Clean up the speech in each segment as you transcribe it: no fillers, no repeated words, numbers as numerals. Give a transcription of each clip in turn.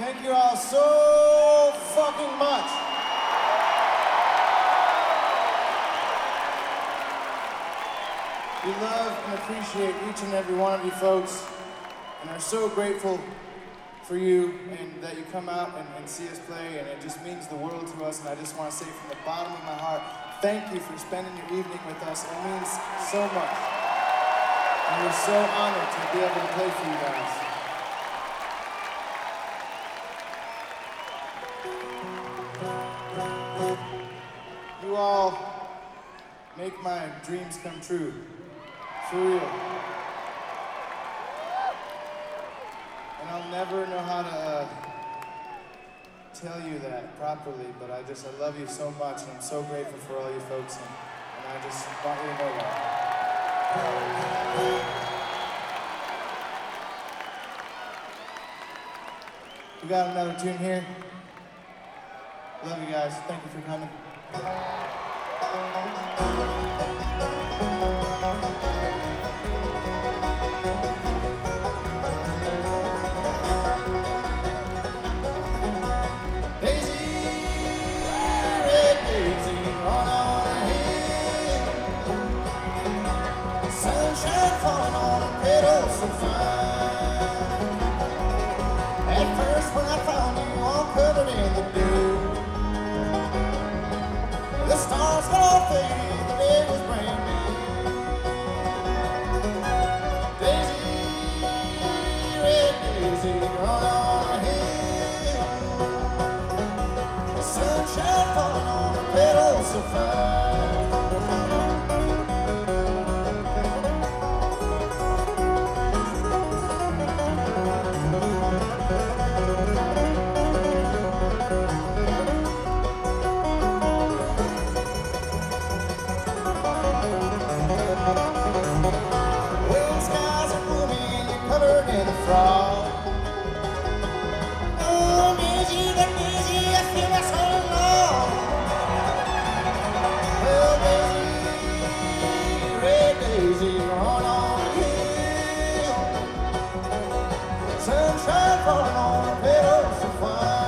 Thank you all so fucking much. We love and appreciate each and every one of you folks, and are so grateful for you and that you come out and see us play, and it just means the world to us. And I just want to say from the bottom of my heart, thank you for spending your evening with us. It means so much. And we're so honored to be able to play for you guys. You all make my dreams come true. For real. And I'll never know how to tell you that properly, but I love you so much, and I'm so grateful for all you folks, and I just want you to know that. We got another tune here. Love you guys. Thank you for coming. Falling on a pedal so fine. At first when I found you all covered in the dew, the stars got all faded, the day was brand new. Daisy, red daisy, run on a hill. The sunshine falling on a pedal so fine. Oh, Daisy, that Daisy, I feel my soul long. Well, Daisy, red Daisy, run on a hill. Sunshine falling on a pedal so fine.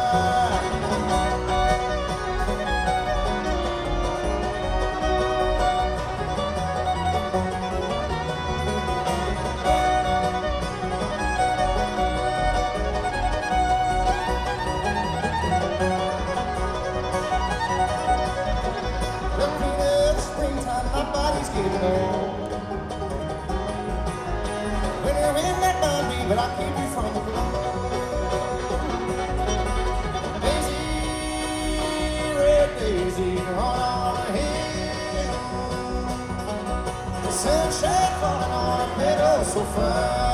When you're in that body, but I'll keep you from the cold. Daisy, red daisy, run on a hill. The sunshine falling on a meadow so fine.